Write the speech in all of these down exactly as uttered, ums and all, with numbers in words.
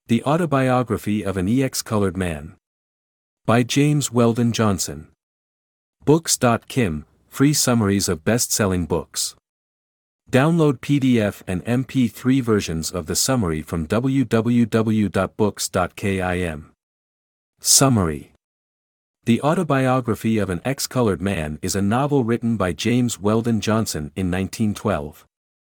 The Autobiography of an Ex-Colored Man. By James Weldon Johnson. Books dot com, free summaries of best-selling books. Download P D F and M P three versions of the summary from w w w dot books dot com. Summary. The Autobiography of an Ex-Colored Man is a novel written by James Weldon Johnson in nineteen twelve.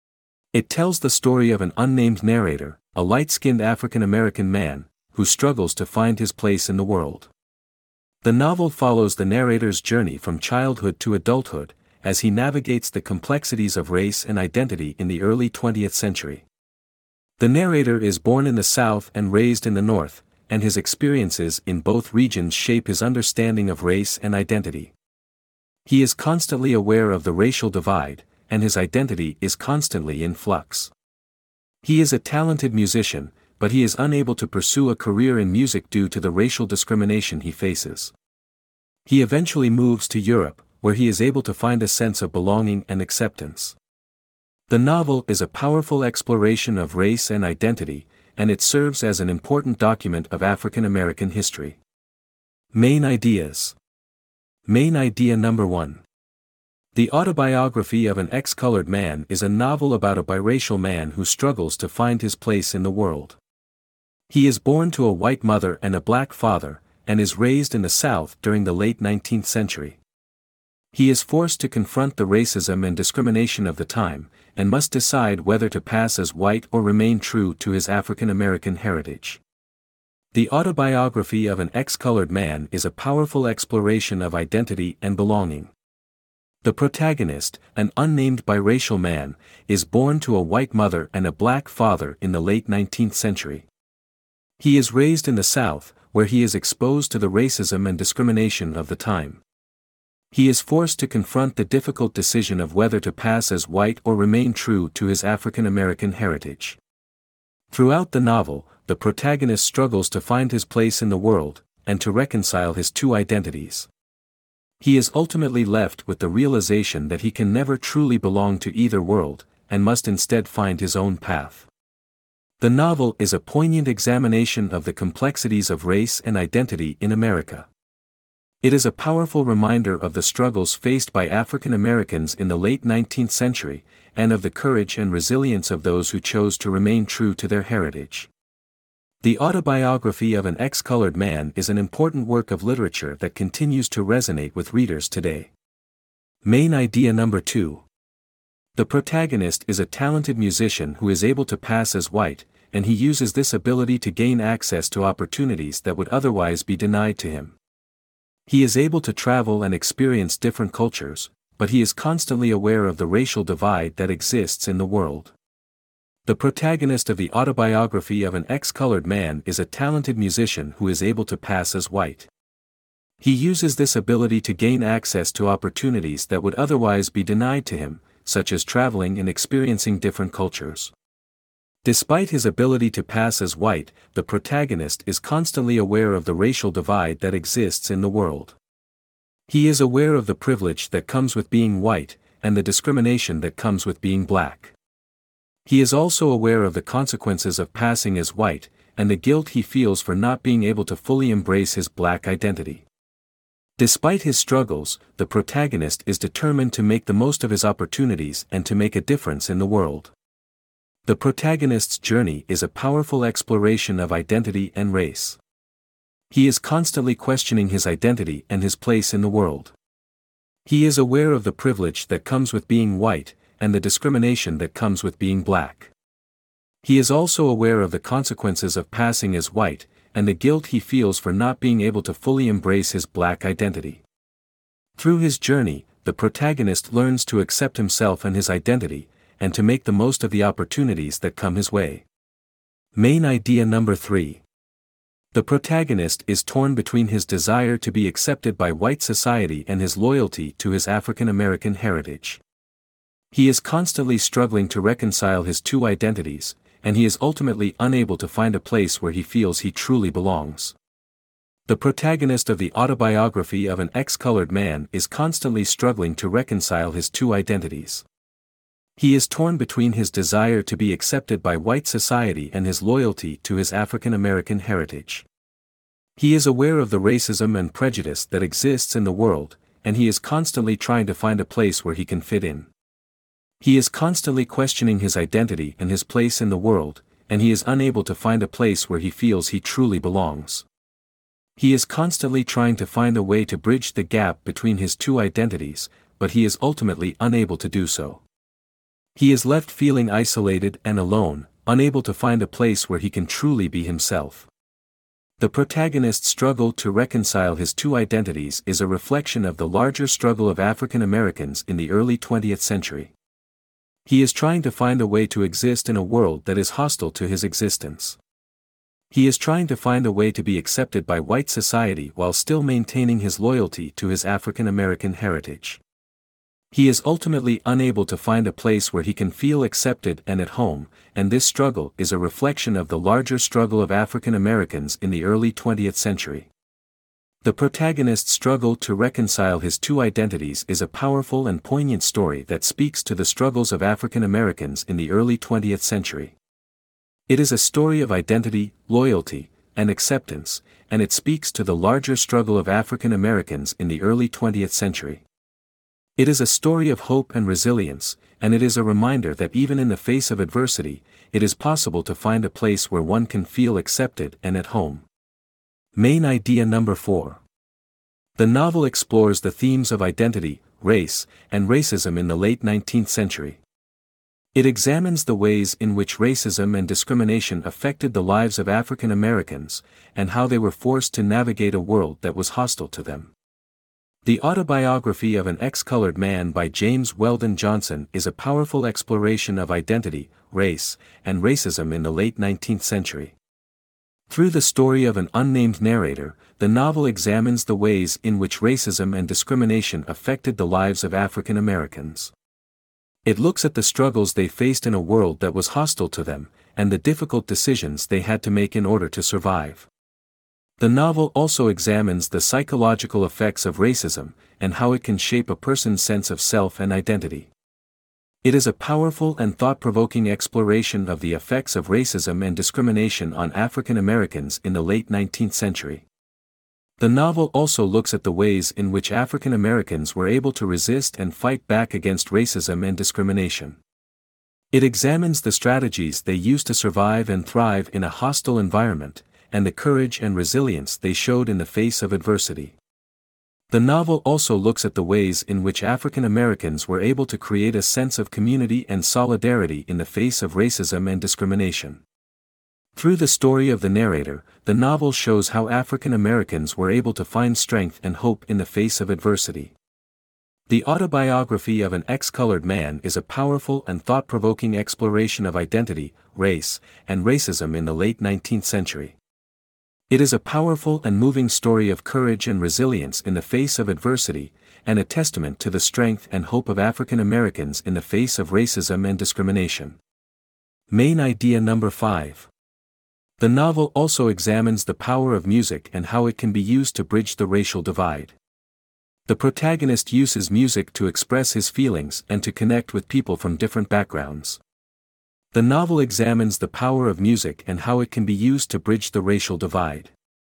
It tells the story of an unnamed narrator, a light-skinned African-American man, who struggles to find his place in the world. The novel follows the narrator's journey from childhood to adulthood, as he navigates the complexities of race and identity in the early twentieth century. The narrator is born in the South and raised in the North, and his experiences in both regions shape his understanding of race and identity. He is constantly aware of the racial divide, and his identity is constantly in flux. He is a talented musician, but he is unable to pursue a career in music due to the racial discrimination he faces. He eventually moves to Europe, where he is able to find a sense of belonging and acceptance. The novel is a powerful exploration of race and identity, and it serves as an important document of African American history. Main ideas. Main idea number one. The Autobiography of an Ex-Colored Man is a novel about a biracial man who struggles to find his place in the world. He is born to a white mother and a black father, and is raised in the South during the late nineteenth century. He is forced to confront the racism and discrimination of the time, and must decide whether to pass as white or remain true to his African American heritage. The Autobiography of an Ex-Colored Man is a powerful exploration of identity and belonging. The protagonist, an unnamed biracial man, is born to a white mother and a black father in the late nineteenth century. He is raised in the South, where he is exposed to the racism and discrimination of the time. He is forced to confront the difficult decision of whether to pass as white or remain true to his African American heritage. Throughout the novel, the protagonist struggles to find his place in the world, and to reconcile his two identities. He is ultimately left with the realization that he can never truly belong to either world, and must instead find his own path. The novel is a poignant examination of the complexities of race and identity in America. It is a powerful reminder of the struggles faced by African Americans in the late nineteenth century, and of the courage and resilience of those who chose to remain true to their heritage. The Autobiography of an Ex-Colored Man is an important work of literature that continues to resonate with readers today. Main idea number two. The protagonist is a talented musician who is able to pass as white, and he uses this ability to gain access to opportunities that would otherwise be denied to him. He is able to travel and experience different cultures, but he is constantly aware of the racial divide that exists in the world. The protagonist of the Autobiography of an Ex-Colored Man is a talented musician who is able to pass as white. He uses this ability to gain access to opportunities that would otherwise be denied to him, such as traveling and experiencing different cultures. Despite his ability to pass as white, the protagonist is constantly aware of the racial divide that exists in the world. He is aware of the privilege that comes with being white, and the discrimination that comes with being black. He is also aware of the consequences of passing as white, and the guilt he feels for not being able to fully embrace his black identity. Despite his struggles, the protagonist is determined to make the most of his opportunities and to make a difference in the world. The protagonist's journey is a powerful exploration of identity and race. He is constantly questioning his identity and his place in the world. He is aware of the privilege that comes with being white, and the discrimination that comes with being black. He is also aware of the consequences of passing as white, and the guilt he feels for not being able to fully embrace his black identity. Through his journey, the protagonist learns to accept himself and his identity, and to make the most of the opportunities that come his way. Main idea number three. The protagonist is torn between his desire to be accepted by white society and his loyalty to his African American heritage. He is constantly struggling to reconcile his two identities, and he is ultimately unable to find a place where he feels he truly belongs. The protagonist of the Autobiography of an Ex-Colored Man is constantly struggling to reconcile his two identities. He is torn between his desire to be accepted by white society and his loyalty to his African American heritage. He is aware of the racism and prejudice that exists in the world, and he is constantly trying to find a place where he can fit in. He is constantly questioning his identity and his place in the world, and he is unable to find a place where he feels he truly belongs. He is constantly trying to find a way to bridge the gap between his two identities, but he is ultimately unable to do so. He is left feeling isolated and alone, unable to find a place where he can truly be himself. The protagonist's struggle to reconcile his two identities is a reflection of the larger struggle of African Americans in the early twentieth century. He is trying to find a way to exist in a world that is hostile to his existence. He is trying to find a way to be accepted by white society while still maintaining his loyalty to his African American heritage. He is ultimately unable to find a place where he can feel accepted and at home, and this struggle is a reflection of the larger struggle of African Americans in the early twentieth century. The protagonist's struggle to reconcile his two identities is a powerful and poignant story that speaks to the struggles of African Americans in the early twentieth century. It is a story of identity, loyalty, and acceptance, and it speaks to the larger struggle of African Americans in the early twentieth century. It is a story of hope and resilience, and it is a reminder that even in the face of adversity, it is possible to find a place where one can feel accepted and at home. Main idea number four. The novel explores the themes of identity, race, and racism in the late nineteenth century. It examines the ways in which racism and discrimination affected the lives of African Americans, and how they were forced to navigate a world that was hostile to them. The Autobiography of an Ex-Colored Man by James Weldon Johnson is a powerful exploration of identity, race, and racism in the late nineteenth century. Through the story of an unnamed narrator, the novel examines the ways in which racism and discrimination affected the lives of African Americans. It looks at the struggles they faced in a world that was hostile to them, and the difficult decisions they had to make in order to survive. The novel also examines the psychological effects of racism, and how it can shape a person's sense of self and identity. It is a powerful and thought-provoking exploration of the effects of racism and discrimination on African Americans in the late nineteenth century. The novel also looks at the ways in which African Americans were able to resist and fight back against racism and discrimination. It examines the strategies they used to survive and thrive in a hostile environment, and the courage and resilience they showed in the face of adversity. The novel also looks at the ways in which African Americans were able to create a sense of community and solidarity in the face of racism and discrimination. Through the story of the narrator, the novel shows how African Americans were able to find strength and hope in the face of adversity. The Autobiography of an Ex-Colored Man is a powerful and thought-provoking exploration of identity, race, and racism in the late nineteenth century. It is a powerful and moving story of courage and resilience in the face of adversity, and a testament to the strength and hope of African Americans in the face of racism and discrimination. Main idea number five. The novel also examines the power of music and how it can be used to bridge the racial divide. The protagonist uses music to express his feelings and to connect with people from different backgrounds. The novel examines the power of music and how it can be used to bridge the racial divide.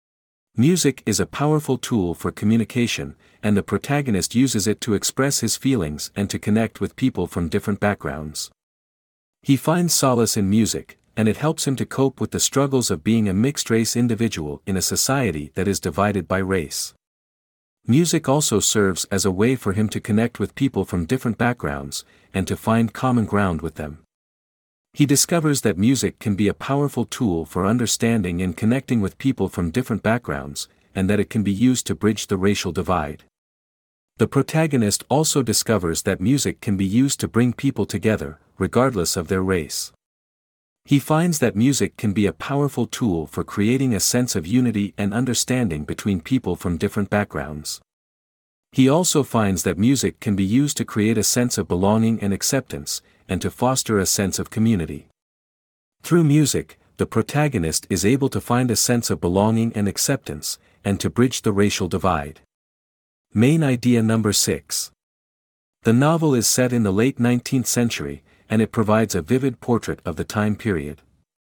Music is a powerful tool for communication, and the protagonist uses it to express his feelings and to connect with people from different backgrounds. He finds solace in music, and it helps him to cope with the struggles of being a mixed-race individual in a society that is divided by race. Music also serves as a way for him to connect with people from different backgrounds, and to find common ground with them. He discovers that music can be a powerful tool for understanding and connecting with people from different backgrounds, and that it can be used to bridge the racial divide. The protagonist also discovers that music can be used to bring people together, regardless of their race. He finds that music can be a powerful tool for creating a sense of unity and understanding between people from different backgrounds. He also finds that music can be used to create a sense of belonging and acceptance, and to foster a sense of community. Through music, the protagonist is able to find a sense of belonging and acceptance, and to bridge the racial divide. Main idea number six. The novel is set in the late nineteenth century, and it provides a vivid portrait of the time period.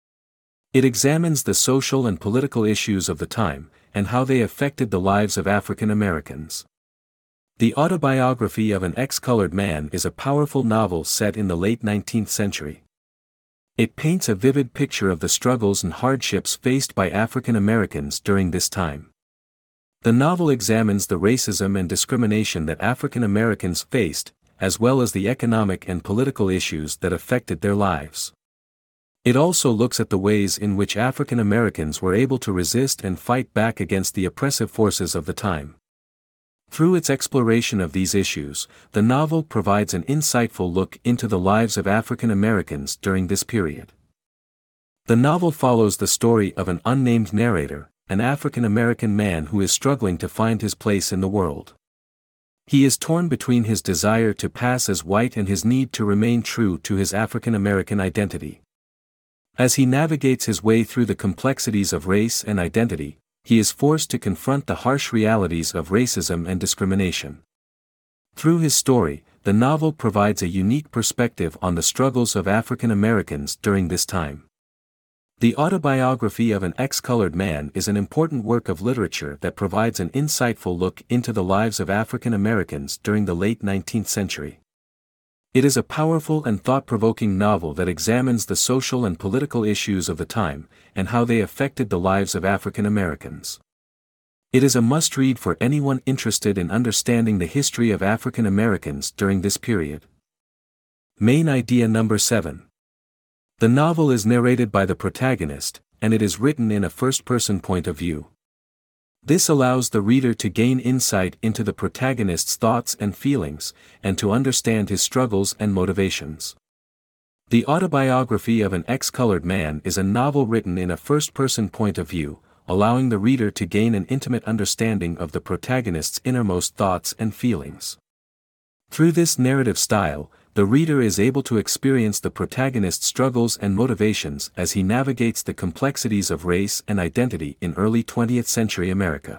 It examines the social and political issues of the time, and how they affected the lives of African Americans. The Autobiography of an Ex-Colored Man is a powerful novel set in the late nineteenth century. It paints a vivid picture of the struggles and hardships faced by African Americans during this time. The novel examines the racism and discrimination that African Americans faced, as well as the economic and political issues that affected their lives. It also looks at the ways in which African Americans were able to resist and fight back against the oppressive forces of the time. Through its exploration of these issues, the novel provides an insightful look into the lives of African Americans during this period. The novel follows the story of an unnamed narrator, an African American man who is struggling to find his place in the world. He is torn between his desire to pass as white and his need to remain true to his African American identity. As he navigates his way through the complexities of race and identity, he is forced to confront the harsh realities of racism and discrimination. Through his story, the novel provides a unique perspective on the struggles of African Americans during this time. The Autobiography of an Ex-Colored Man is an important work of literature that provides an insightful look into the lives of African Americans during the late nineteenth century. It is a powerful and thought-provoking novel that examines the social and political issues of the time, and how they affected the lives of African Americans. It is a must-read for anyone interested in understanding the history of African Americans during this period. Main idea number seven. The novel is narrated by the protagonist, and it is written in a first-person point of view. This allows the reader to gain insight into the protagonist's thoughts and feelings, and to understand his struggles and motivations. The Autobiography of an Ex-Colored Man is a novel written in a first-person point of view, allowing the reader to gain an intimate understanding of the protagonist's innermost thoughts and feelings. Through this narrative style, the reader is able to experience the protagonist's struggles and motivations as he navigates the complexities of race and identity in early twentieth century America.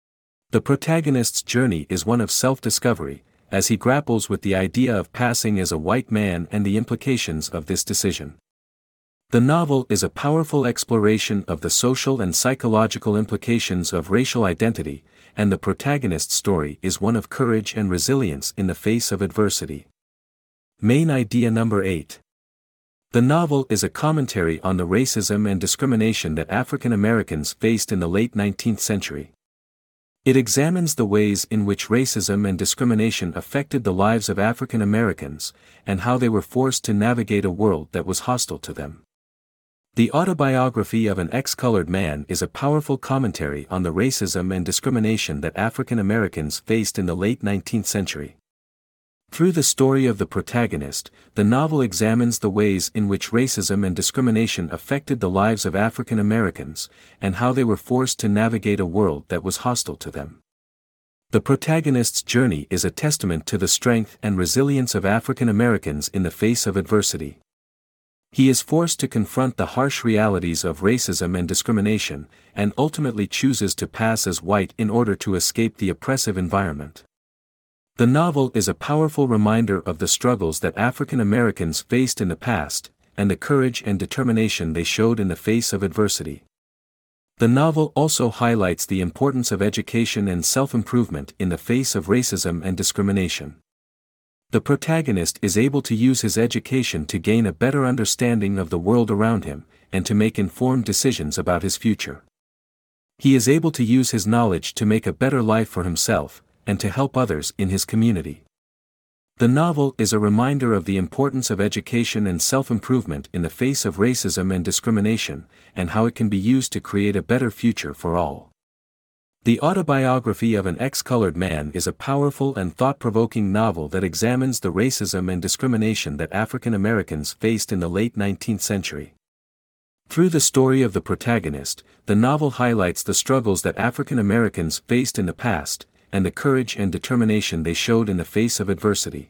The protagonist's journey is one of self-discovery, as he grapples with the idea of passing as a white man and the implications of this decision. The novel is a powerful exploration of the social and psychological implications of racial identity, and the protagonist's story is one of courage and resilience in the face of adversity. Main idea number eight. The novel is a commentary on the racism and discrimination that African Americans faced in the late nineteenth century. It examines the ways in which racism and discrimination affected the lives of African Americans, and how they were forced to navigate a world that was hostile to them. The Autobiography of an Ex-Colored Man is a powerful commentary on the racism and discrimination that African Americans faced in the late nineteenth century. Through the story of the protagonist, the novel examines the ways in which racism and discrimination affected the lives of African Americans, and how they were forced to navigate a world that was hostile to them. The protagonist's journey is a testament to the strength and resilience of African Americans in the face of adversity. He is forced to confront the harsh realities of racism and discrimination, and ultimately chooses to pass as white in order to escape the oppressive environment. The novel is a powerful reminder of the struggles that African Americans faced in the past, and the courage and determination they showed in the face of adversity. The novel also highlights the importance of education and self-improvement in the face of racism and discrimination. The protagonist is able to use his education to gain a better understanding of the world around him, and to make informed decisions about his future. He is able to use his knowledge to make a better life for himself, and to help others in his community. The novel is a reminder of the importance of education and self-improvement in the face of racism and discrimination, and how it can be used to create a better future for all. The Autobiography of an Ex-Colored Man is a powerful and thought-provoking novel that examines the racism and discrimination that African Americans faced in the late nineteenth century. Through the story of the protagonist, the novel highlights the struggles that African Americans faced in the past, and the courage and determination they showed in the face of adversity.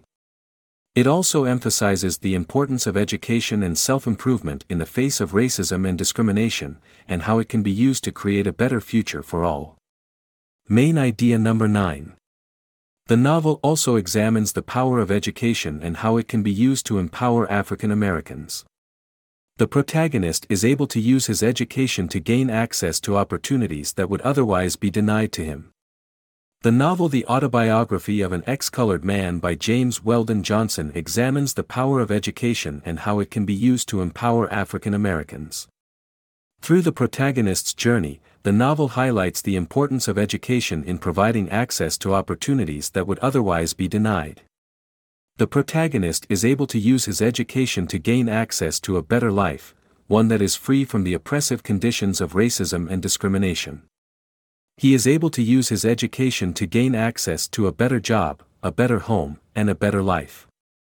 It also emphasizes the importance of education and self-improvement in the face of racism and discrimination, and how it can be used to create a better future for all. Main idea number nine. The novel also examines the power of education and how it can be used to empower African Americans. The protagonist is able to use his education to gain access to opportunities that would otherwise be denied to him. The novel The Autobiography of an Ex-Colored Man by James Weldon Johnson examines the power of education and how it can be used to empower African Americans. Through the protagonist's journey, the novel highlights the importance of education in providing access to opportunities that would otherwise be denied. The protagonist is able to use his education to gain access to a better life, one that is free from the oppressive conditions of racism and discrimination. He is able to use his education to gain access to a better job, a better home, and a better life.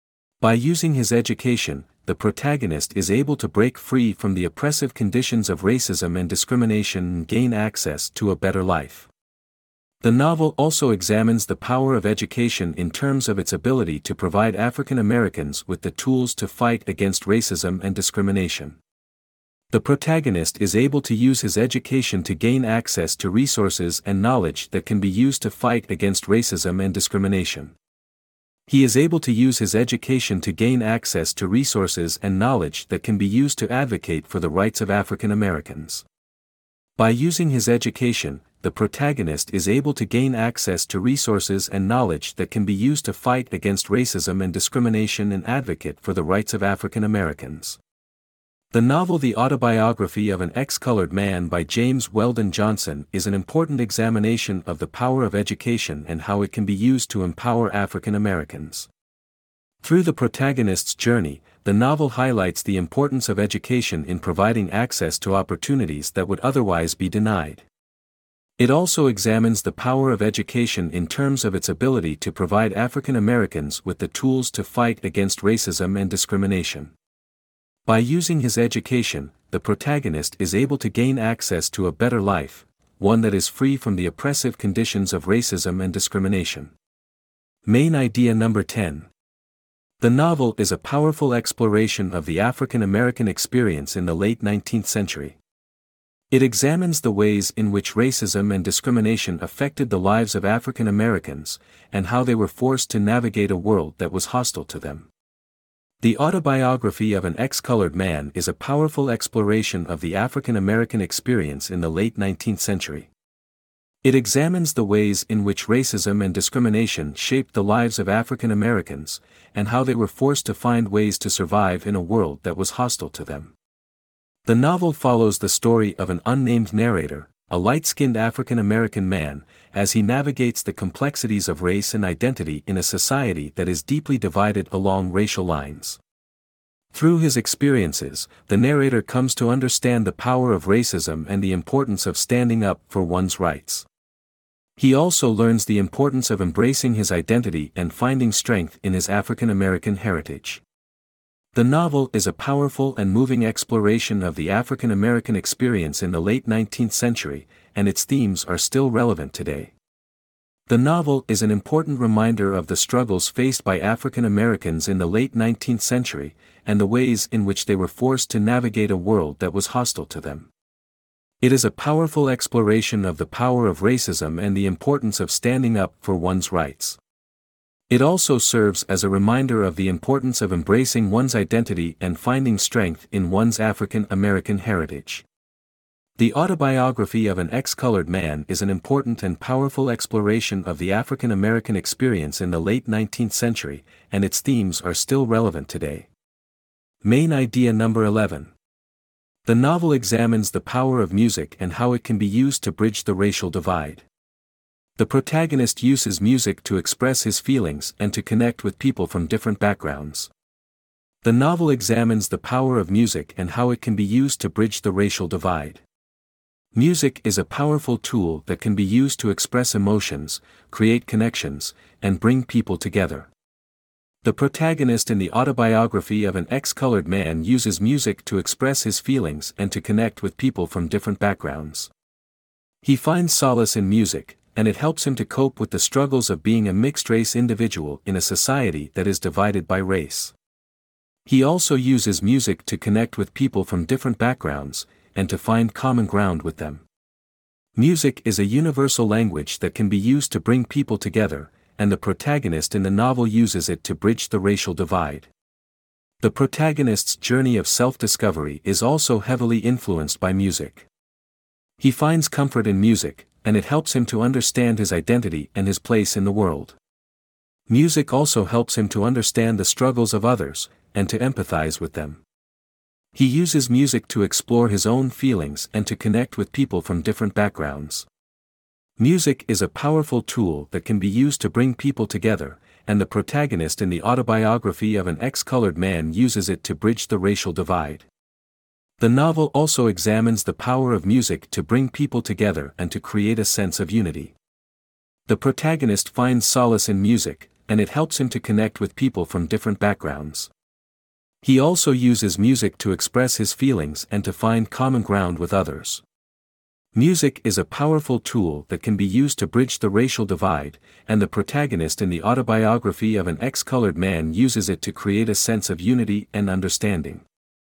By using his education, the protagonist is able to break free from the oppressive conditions of racism and discrimination and gain access to a better life. The novel also examines the power of education in terms of its ability to provide African Americans with the tools to fight against racism and discrimination. The protagonist is able to use his education to gain access to resources and knowledge that can be used to fight against racism and discrimination. He is able to use his education to gain access to resources and knowledge that can be used to advocate for the rights of African Americans. By using his education, the protagonist is able to gain access to resources and knowledge that can be used to fight against racism and discrimination and advocate for the rights of African Americans. The novel The Autobiography of an Ex-Colored Man by James Weldon Johnson is an important examination of the power of education and how it can be used to empower African Americans. Through the protagonist's journey, the novel highlights the importance of education in providing access to opportunities that would otherwise be denied. It also examines the power of education in terms of its ability to provide African Americans with the tools to fight against racism and discrimination. By using his education, the protagonist is able to gain access to a better life, one that is free from the oppressive conditions of racism and discrimination. Main idea number ten. The novel is a powerful exploration of the African American experience in the late nineteenth century. It examines the ways in which racism and discrimination affected the lives of African Americans, and how they were forced to navigate a world that was hostile to them. The Autobiography of an Ex-Colored Man is a powerful exploration of the African American experience in the late nineteenth century. It examines the ways in which racism and discrimination shaped the lives of African Americans, and how they were forced to find ways to survive in a world that was hostile to them. The novel follows the story of an unnamed narrator, a light-skinned African American man, as he navigates the complexities of race and identity in a society that is deeply divided along racial lines. Through his experiences, the narrator comes to understand the power of racism and the importance of standing up for one's rights. He also learns the importance of embracing his identity and finding strength in his African American heritage. The novel is a powerful and moving exploration of the African American experience in the late nineteenth century, and its themes are still relevant today. The novel is an important reminder of the struggles faced by African Americans in the late nineteenth century, and the ways in which they were forced to navigate a world that was hostile to them. It is a powerful exploration of the power of racism and the importance of standing up for one's rights. It also serves as a reminder of the importance of embracing one's identity and finding strength in one's African American heritage. The Autobiography of an Ex-Colored Man is an important and powerful exploration of the African American experience in the late nineteenth century, and its themes are still relevant today. Main idea number eleven. The novel examines the power of music and how it can be used to bridge the racial divide. The protagonist uses music to express his feelings and to connect with people from different backgrounds. The novel examines the power of music and how it can be used to bridge the racial divide. Music is a powerful tool that can be used to express emotions, create connections, and bring people together. The protagonist in the Autobiography of an Ex-Colored Man uses music to express his feelings and to connect with people from different backgrounds. He finds solace in music, and it helps him to cope with the struggles of being a mixed-race individual in a society that is divided by race. He also uses music to connect with people from different backgrounds, and to find common ground with them. Music is a universal language that can be used to bring people together, and the protagonist in the novel uses it to bridge the racial divide. The protagonist's journey of self-discovery is also heavily influenced by music. He finds comfort in music, and it helps him to understand his identity and his place in the world. Music also helps him to understand the struggles of others, and to empathize with them. He uses music to explore his own feelings and to connect with people from different backgrounds. Music is a powerful tool that can be used to bring people together, and the protagonist in the autobiography of an ex-colored man uses it to bridge the racial divide. The novel also examines the power of music to bring people together and to create a sense of unity. The protagonist finds solace in music, and it helps him to connect with people from different backgrounds. He also uses music to express his feelings and to find common ground with others. Music is a powerful tool that can be used to bridge the racial divide, and the protagonist in the autobiography of an ex-colored man uses it to create a sense of unity and understanding.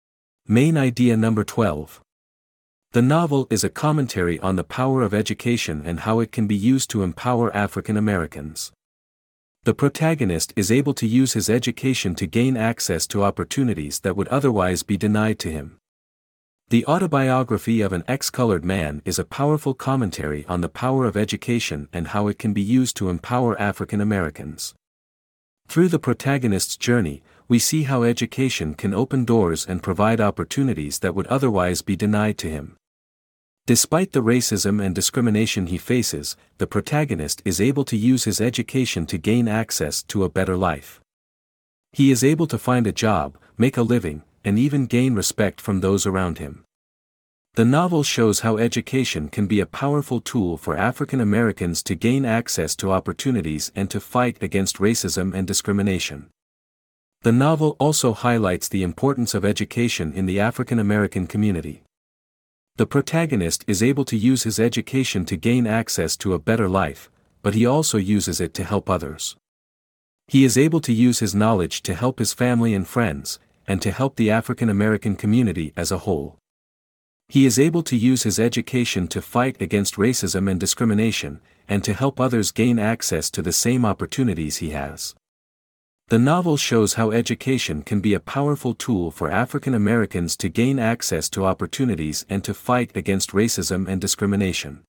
Main idea number twelve. The novel is a commentary on the power of education and how it can be used to empower African Americans. The protagonist is able to use his education to gain access to opportunities that would otherwise be denied to him. The autobiography of an ex-colored man is a powerful commentary on the power of education and how it can be used to empower African Americans. Through the protagonist's journey, we see how education can open doors and provide opportunities that would otherwise be denied to him. Despite the racism and discrimination he faces, the protagonist is able to use his education to gain access to a better life. He is able to find a job, make a living, and even gain respect from those around him. The novel shows how education can be a powerful tool for African Americans to gain access to opportunities and to fight against racism and discrimination. The novel also highlights the importance of education in the African American community. The protagonist is able to use his education to gain access to a better life, but he also uses it to help others. He is able to use his knowledge to help his family and friends, and to help the African American community as a whole. He is able to use his education to fight against racism and discrimination, and to help others gain access to the same opportunities he has. The novel shows how education can be a powerful tool for African Americans to gain access to opportunities and to fight against racism and discrimination.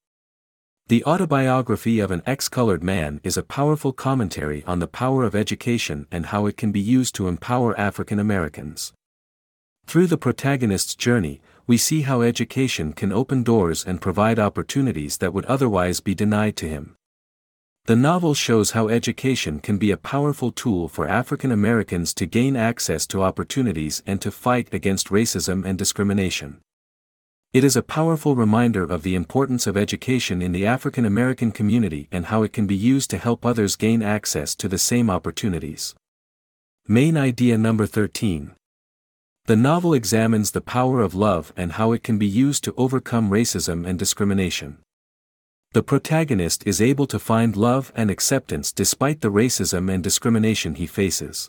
The autobiography of an ex-colored man is a powerful commentary on the power of education and how it can be used to empower African Americans. Through the protagonist's journey, we see how education can open doors and provide opportunities that would otherwise be denied to him. The novel shows how education can be a powerful tool for African Americans to gain access to opportunities and to fight against racism and discrimination. It is a powerful reminder of the importance of education in the African American community and how it can be used to help others gain access to the same opportunities. Main idea number thirteen. The novel examines the power of love and how it can be used to overcome racism and discrimination. The protagonist is able to find love and acceptance despite the racism and discrimination he faces.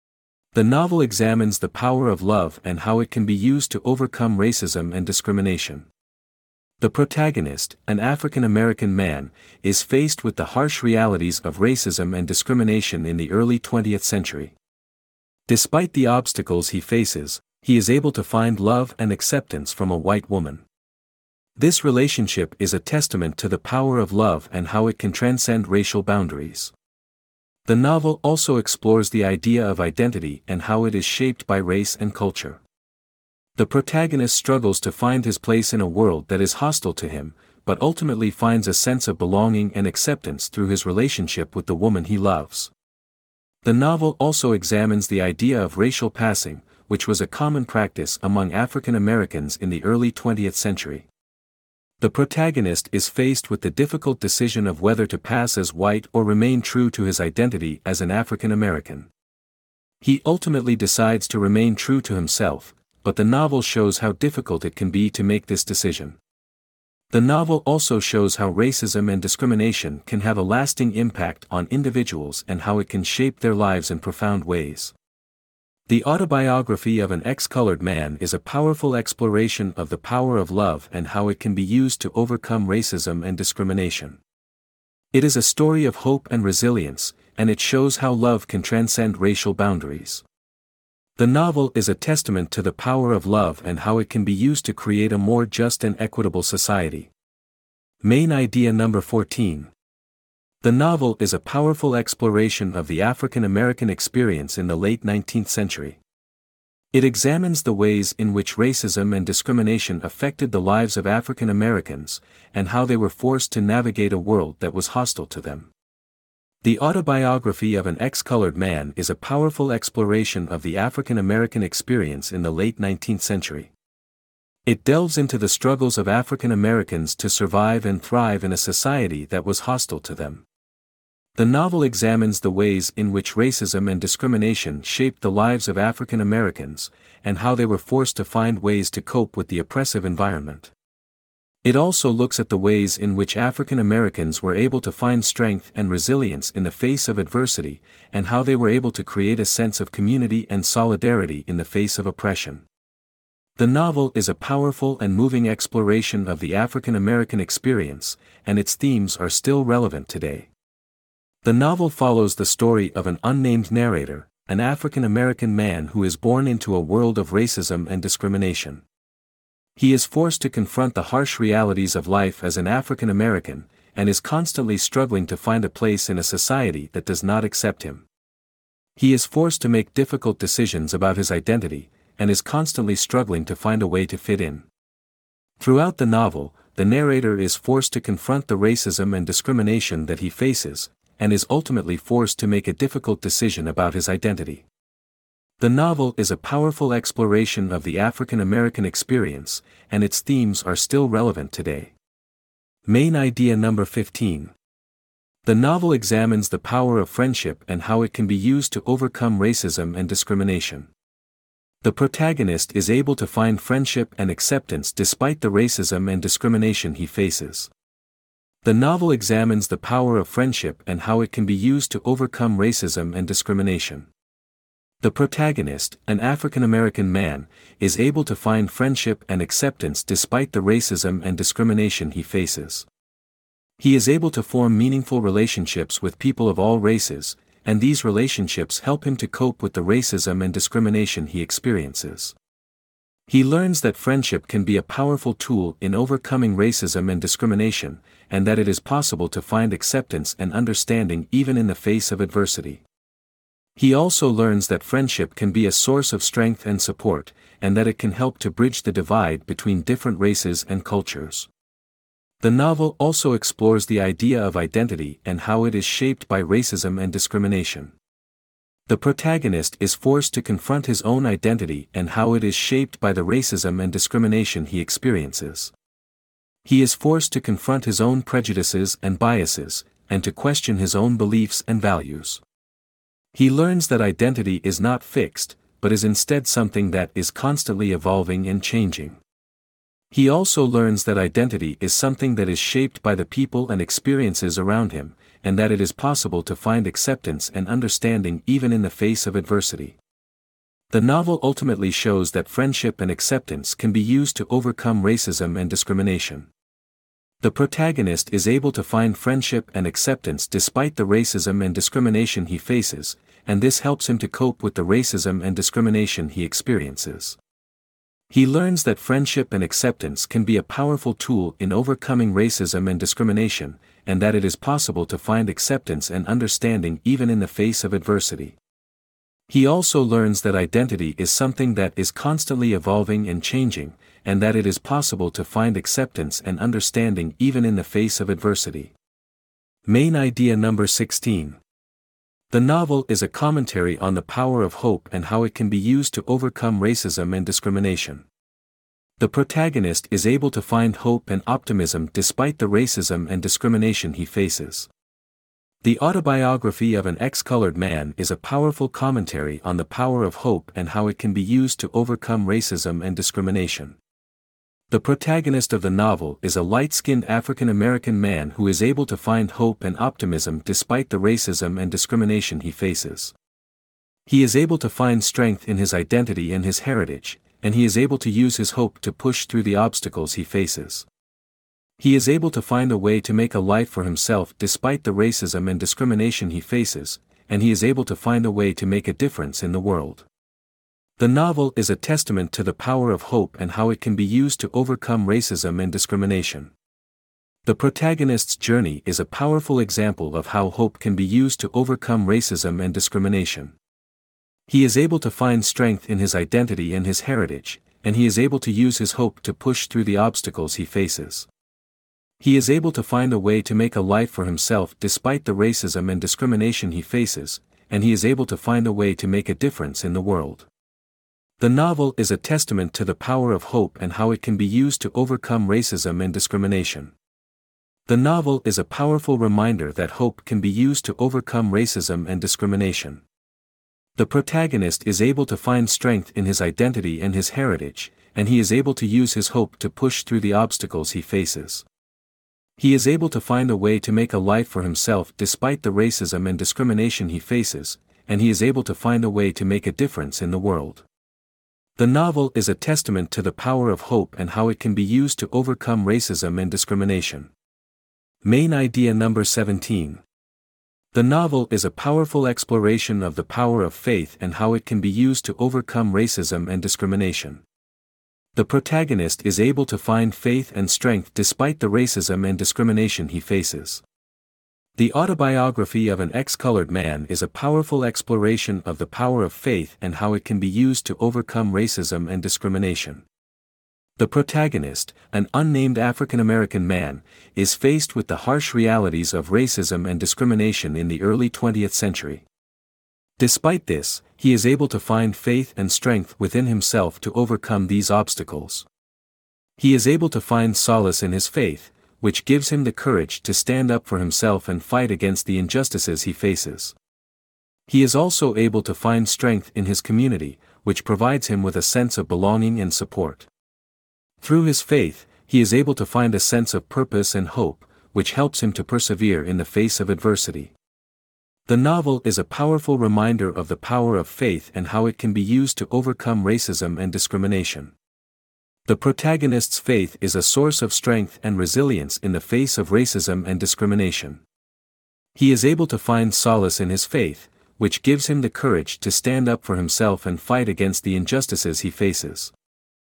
The novel examines the power of love and how it can be used to overcome racism and discrimination. The protagonist, an African American man, is faced with the harsh realities of racism and discrimination in the early twentieth century. Despite the obstacles he faces, he is able to find love and acceptance from a white woman. This relationship is a testament to the power of love and how it can transcend racial boundaries. The novel also explores the idea of identity and how it is shaped by race and culture. The protagonist struggles to find his place in a world that is hostile to him, but ultimately finds a sense of belonging and acceptance through his relationship with the woman he loves. The novel also examines the idea of racial passing, which was a common practice among African Americans in the early twentieth century. The protagonist is faced with the difficult decision of whether to pass as white or remain true to his identity as an African American. He ultimately decides to remain true to himself, but the novel shows how difficult it can be to make this decision. The novel also shows how racism and discrimination can have a lasting impact on individuals and how it can shape their lives in profound ways. The autobiography of an ex-colored man is a powerful exploration of the power of love and how it can be used to overcome racism and discrimination. It is a story of hope and resilience, and it shows how love can transcend racial boundaries. The novel is a testament to the power of love and how it can be used to create a more just and equitable society. Main idea number fourteen. The novel is a powerful exploration of the African American experience in the late nineteenth century. It examines the ways in which racism and discrimination affected the lives of African Americans, and how they were forced to navigate a world that was hostile to them. The Autobiography of an Ex-Colored Man is a powerful exploration of the African American experience in the late nineteenth century. It delves into the struggles of African Americans to survive and thrive in a society that was hostile to them. The novel examines the ways in which racism and discrimination shaped the lives of African Americans, and how they were forced to find ways to cope with the oppressive environment. It also looks at the ways in which African Americans were able to find strength and resilience in the face of adversity, and how they were able to create a sense of community and solidarity in the face of oppression. The novel is a powerful and moving exploration of the African American experience, and its themes are still relevant today. The novel follows the story of an unnamed narrator, an African American man who is born into a world of racism and discrimination. He is forced to confront the harsh realities of life as an African American, and is constantly struggling to find a place in a society that does not accept him. He is forced to make difficult decisions about his identity, and is constantly struggling to find a way to fit in. Throughout the novel, the narrator is forced to confront the racism and discrimination that he faces, and is ultimately forced to make a difficult decision about his identity. The novel is a powerful exploration of the African American experience, and its themes are still relevant today. Main idea number fifteen. The novel examines the power of friendship and how it can be used to overcome racism and discrimination. The protagonist is able to find friendship and acceptance despite the racism and discrimination he faces. The novel examines the power of friendship and how it can be used to overcome racism and discrimination. The protagonist, an African American man, is able to find friendship and acceptance despite the racism and discrimination he faces. He is able to form meaningful relationships with people of all races, and these relationships help him to cope with the racism and discrimination he experiences. He learns that friendship can be a powerful tool in overcoming racism and discrimination, and that it is possible to find acceptance and understanding even in the face of adversity. He also learns that friendship can be a source of strength and support, and that it can help to bridge the divide between different races and cultures. The novel also explores the idea of identity and how it is shaped by racism and discrimination. The protagonist is forced to confront his own identity and how it is shaped by the racism and discrimination he experiences. He is forced to confront his own prejudices and biases, and to question his own beliefs and values. He learns that identity is not fixed, but is instead something that is constantly evolving and changing. He also learns that identity is something that is shaped by the people and experiences around him, and that it is possible to find acceptance and understanding even in the face of adversity. The novel ultimately shows that friendship and acceptance can be used to overcome racism and discrimination. The protagonist is able to find friendship and acceptance despite the racism and discrimination he faces, and this helps him to cope with the racism and discrimination he experiences. He learns that friendship and acceptance can be a powerful tool in overcoming racism and discrimination, and that it is possible to find acceptance and understanding even in the face of adversity. He also learns that identity is something that is constantly evolving and changing, and that it is possible to find acceptance and understanding even in the face of adversity. Main idea number sixteen. The novel is a commentary on the power of hope and how it can be used to overcome racism and discrimination. The protagonist is able to find hope and optimism despite the racism and discrimination he faces. The Autobiography of an Ex-Colored Man is a powerful commentary on the power of hope and how it can be used to overcome racism and discrimination. The protagonist of the novel is a light-skinned African American man who is able to find hope and optimism despite the racism and discrimination he faces. He is able to find strength in his identity and his heritage, and he is able to use his hope to push through the obstacles he faces. He is able to find a way to make a life for himself despite the racism and discrimination he faces, and he is able to find a way to make a difference in the world. The novel is a testament to the power of hope and how it can be used to overcome racism and discrimination. The protagonist's journey is a powerful example of how hope can be used to overcome racism and discrimination. He is able to find strength in his identity and his heritage, and he is able to use his hope to push through the obstacles he faces. He is able to find a way to make a life for himself despite the racism and discrimination he faces, and he is able to find a way to make a difference in the world. The novel is a testament to the power of hope and how it can be used to overcome racism and discrimination. The novel is a powerful reminder that hope can be used to overcome racism and discrimination. The protagonist is able to find strength in his identity and his heritage, and he is able to use his hope to push through the obstacles he faces. He is able to find a way to make a life for himself despite the racism and discrimination he faces, and he is able to find a way to make a difference in the world. The novel is a testament to the power of hope and how it can be used to overcome racism and discrimination. Main idea number seventeen. The novel is a powerful exploration of the power of faith and how it can be used to overcome racism and discrimination. The protagonist is able to find faith and strength despite the racism and discrimination he faces. The autobiography of an ex-colored man is a powerful exploration of the power of faith and how it can be used to overcome racism and discrimination. The protagonist, an unnamed African American man, is faced with the harsh realities of racism and discrimination in the early twentieth century. Despite this, he is able to find faith and strength within himself to overcome these obstacles. He is able to find solace in his faith, which gives him the courage to stand up for himself and fight against the injustices he faces. He is also able to find strength in his community, which provides him with a sense of belonging and support. Through his faith, he is able to find a sense of purpose and hope, which helps him to persevere in the face of adversity. The novel is a powerful reminder of the power of faith and how it can be used to overcome racism and discrimination. The protagonist's faith is a source of strength and resilience in the face of racism and discrimination. He is able to find solace in his faith, which gives him the courage to stand up for himself and fight against the injustices he faces.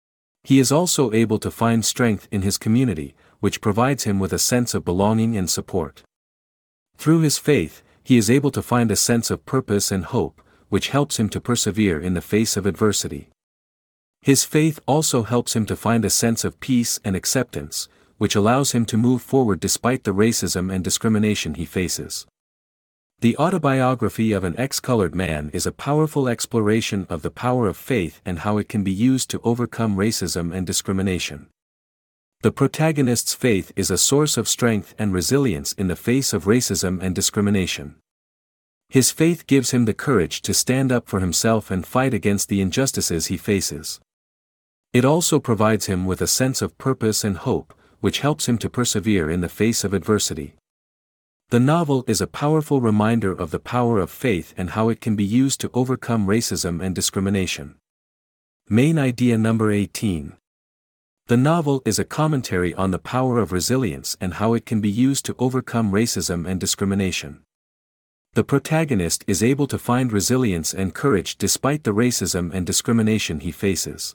He is also able to find strength in his community, which provides him with a sense of belonging and support. Through his faith, he is able to find a sense of purpose and hope, which helps him to persevere in the face of adversity. His faith also helps him to find a sense of peace and acceptance, which allows him to move forward despite the racism and discrimination he faces. The autobiography of an ex-colored man is a powerful exploration of the power of faith and how it can be used to overcome racism and discrimination. The protagonist's faith is a source of strength and resilience in the face of racism and discrimination. His faith gives him the courage to stand up for himself and fight against the injustices he faces. It also provides him with a sense of purpose and hope, which helps him to persevere in the face of adversity. The novel is a powerful reminder of the power of faith and how it can be used to overcome racism and discrimination. Main idea number eighteen. The novel is a commentary on the power of resilience and how it can be used to overcome racism and discrimination. The protagonist is able to find resilience and courage despite the racism and discrimination he faces.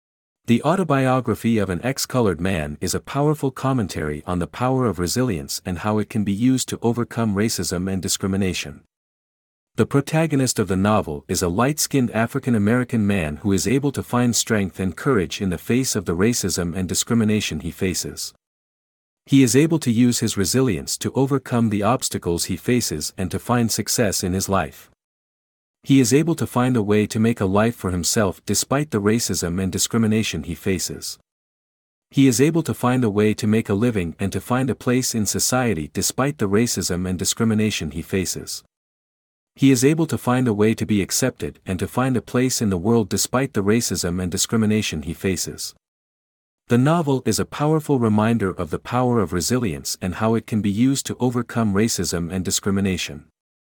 The autobiography of an ex-colored man is a powerful commentary on the power of resilience and how it can be used to overcome racism and discrimination. The protagonist of the novel is a light-skinned African American man who is able to find strength and courage in the face of the racism and discrimination he faces. He is able to use his resilience to overcome the obstacles he faces and to find success in his life. He is able to find a way to make a life for himself despite the racism and discrimination he faces. He is able to find a way to make a living and to find a place in society despite the racism and discrimination he faces. He is able to find a way to be accepted and to find a place in the world despite the racism and discrimination he faces. The novel is a powerful reminder of the power of resilience and how it can be used to overcome racism and discrimination.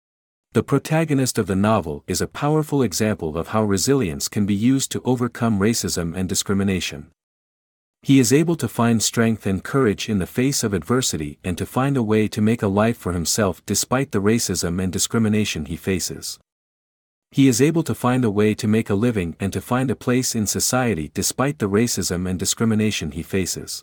The protagonist of the novel is a powerful example of how resilience can be used to overcome racism and discrimination. He is able to find strength and courage in the face of adversity and to find a way to make a life for himself despite the racism and discrimination he faces. He is able to find a way to make a living and to find a place in society despite the racism and discrimination he faces.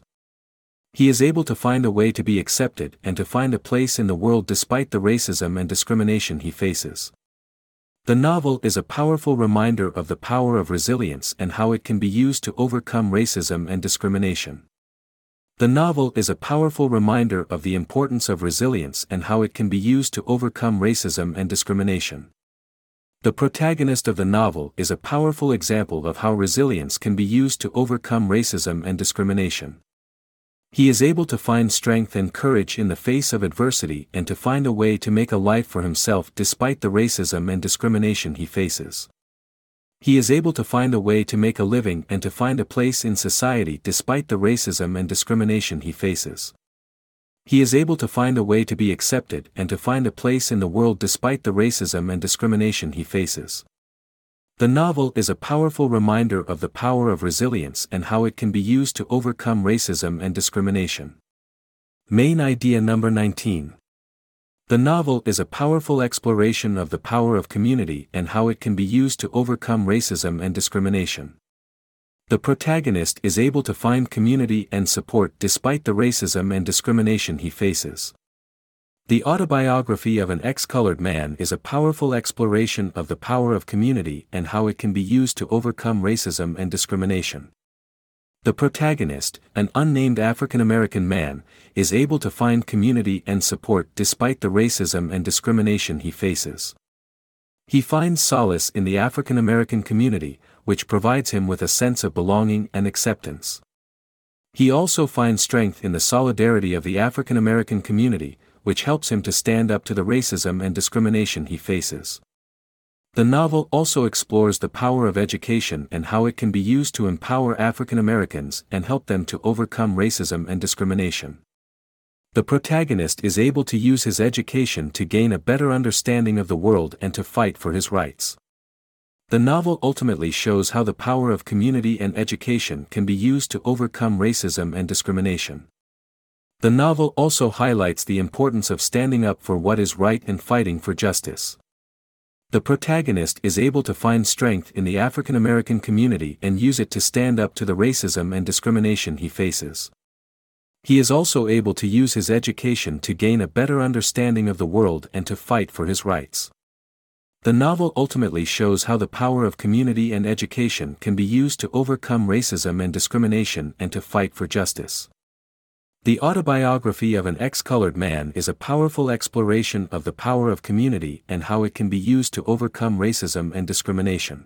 He is able to find a way to be accepted and to find a place in the world despite the racism and discrimination he faces. The novel is a powerful reminder of the power of resilience and how it can be used to overcome racism and discrimination. The novel is a powerful reminder of the importance of resilience and how it can be used to overcome racism and discrimination. The protagonist of the novel is a powerful example of how resilience can be used to overcome racism and discrimination. He is able to find strength and courage in the face of adversity and to find a way to make a life for himself despite the racism and discrimination he faces. He is able to find a way to make a living and to find a place in society despite the racism and discrimination he faces. He is able to find a way to be accepted and to find a place in the world despite the racism and discrimination he faces. The novel is a powerful reminder of the power of resilience and how it can be used to overcome racism and discrimination. Main idea number nineteen. The novel is a powerful exploration of the power of community and how it can be used to overcome racism and discrimination. The protagonist is able to find community and support despite the racism and discrimination he faces. The Autobiography of an Ex-Colored Man is a powerful exploration of the power of community and how it can be used to overcome racism and discrimination. The protagonist, an unnamed African American man, is able to find community and support despite the racism and discrimination he faces. He finds solace in the African American community, which provides him with a sense of belonging and acceptance. He also finds strength in the solidarity of the African American community, which helps him to stand up to the racism and discrimination he faces. The novel also explores the power of education and how it can be used to empower African Americans and help them to overcome racism and discrimination. The protagonist is able to use his education to gain a better understanding of the world and to fight for his rights. The novel ultimately shows how the power of community and education can be used to overcome racism and discrimination. The novel also highlights the importance of standing up for what is right and fighting for justice. The protagonist is able to find strength in the African American community and use it to stand up to the racism and discrimination he faces. He is also able to use his education to gain a better understanding of the world and to fight for his rights. The novel ultimately shows how the power of community and education can be used to overcome racism and discrimination and to fight for justice. The Autobiography of an Ex-Colored Man is a powerful exploration of the power of community and how it can be used to overcome racism and discrimination.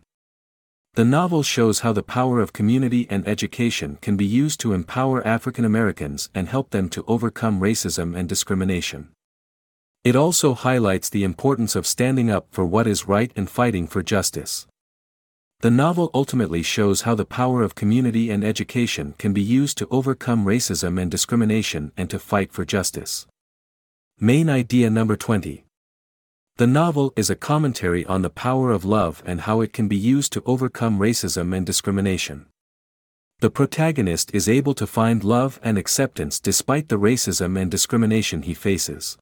The novel shows how the power of community and education can be used to empower African Americans and help them to overcome racism and discrimination. It also highlights the importance of standing up for what is right and fighting for justice. The novel ultimately shows how the power of community and education can be used to overcome racism and discrimination and to fight for justice. Main idea number twenty. The novel is a commentary on the power of love and how it can be used to overcome racism and discrimination. The protagonist is able to find love and acceptance despite the racism and discrimination he faces.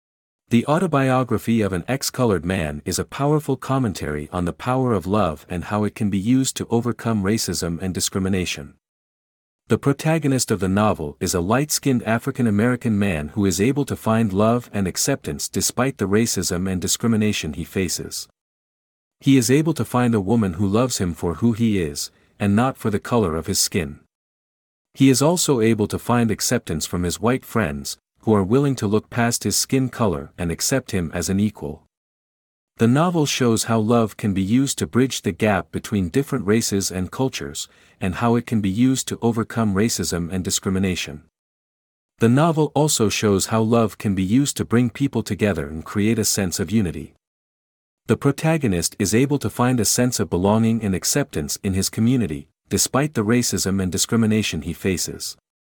The Autobiography of an Ex-Colored Man is a powerful commentary on the power of love and how it can be used to overcome racism and discrimination. The protagonist of the novel is a light-skinned African American man who is able to find love and acceptance despite the racism and discrimination he faces. He is able to find a woman who loves him for who he is, and not for the color of his skin. He is also able to find acceptance from his white friends, who are willing to look past his skin color and accept him as an equal. The novel shows how love can be used to bridge the gap between different races and cultures, and how it can be used to overcome racism and discrimination. The novel also shows how love can be used to bring people together and create a sense of unity. The protagonist is able to find a sense of belonging and acceptance in his community, despite the racism and discrimination he faces.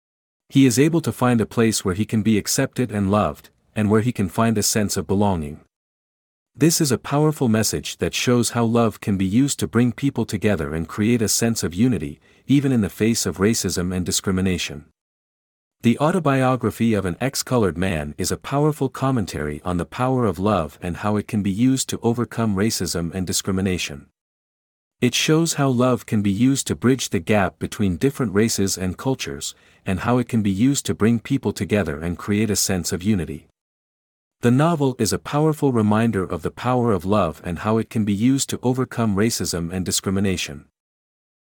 He is able to find a place where he can be accepted and loved, and where he can find a sense of belonging. This is a powerful message that shows how love can be used to bring people together and create a sense of unity, even in the face of racism and discrimination. The Autobiography of an Ex-Colored Man is a powerful commentary on the power of love and how it can be used to overcome racism and discrimination. It shows how love can be used to bridge the gap between different races and cultures, and how it can be used to bring people together and create a sense of unity. The novel is a powerful reminder of the power of love and how it can be used to overcome racism and discrimination.